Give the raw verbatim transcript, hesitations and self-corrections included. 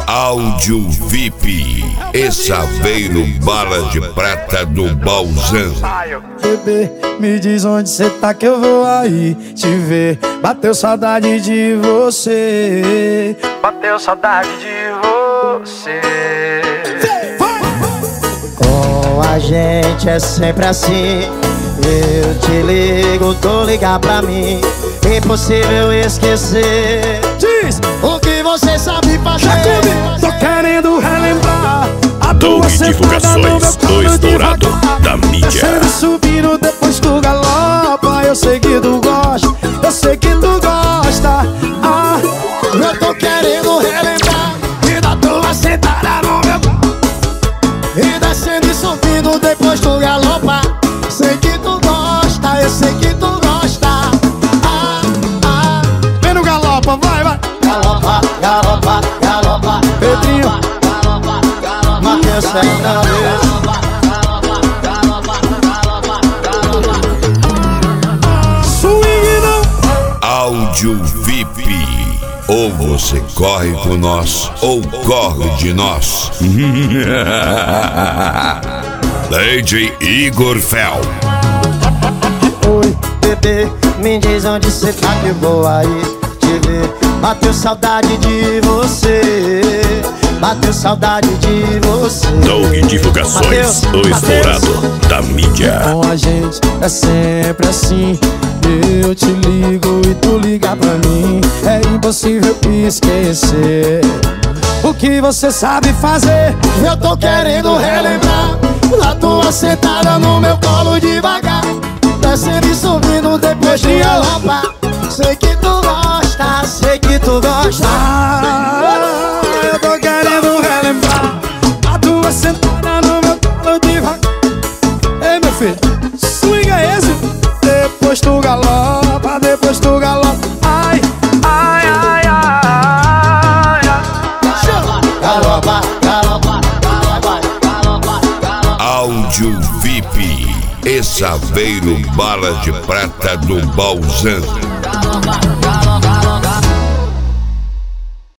Áudio V I P e Saveiro Bala de Prata do Balzan. Bebê, me diz onde cê tá que eu vou aí te ver. Bateu saudade de você. Bateu saudade de você. Com a gente é sempre assim. Eu te ligo, tu liga pra mim. Impossível esquecer. Diz o que você sabe fazer. Jacob, tô querendo relembrar a tua sentada no meu colo estourado da mídia. Descendo, subindo, depois tu galopa. Eu sei que tu gosta, eu sei que tu gosta. Ah, eu tô querendo relembrar e da tua sentada no meu colo. E descendo e subindo, depois tu galopa. Sei que tu gosta, eu sei que tu gosta. Ah, ah. Vem no galopa, vai, vai. Galopa, galopa, galopa. Pedrinho, galopa, galopa. Mateus Fernandes. Swing não. Áudio V I P. Ou você corre com nós, ou corre de nós. D J Igor Fel. Oi, bebê, me diz onde cê tá que eu vou aí te ver. Bateu saudade de você. Bateu saudade de você. Doug Divulgações, o estourado da mídia. Com a gente é sempre assim. Eu te ligo e tu liga pra mim. É impossível esquecer o que você sabe fazer. Eu tô querendo relembrar a tua sentada no meu colo devagar. Descendo e subindo, depois de galopa. Sei que tu gosta, sei que tu gosta. Ah, eu tô querendo relembrar a tua sentada no meu colo devagar. Ei, meu filho, swing é esse? Depois tu galopa, depois tu galopa. Ai, ai, ai, ai, ai. Galopa, galopa, galopa, galopa, galopa. Áudio V I P e Saveiro Bala de Prata do Balzan. Galopa, galopa.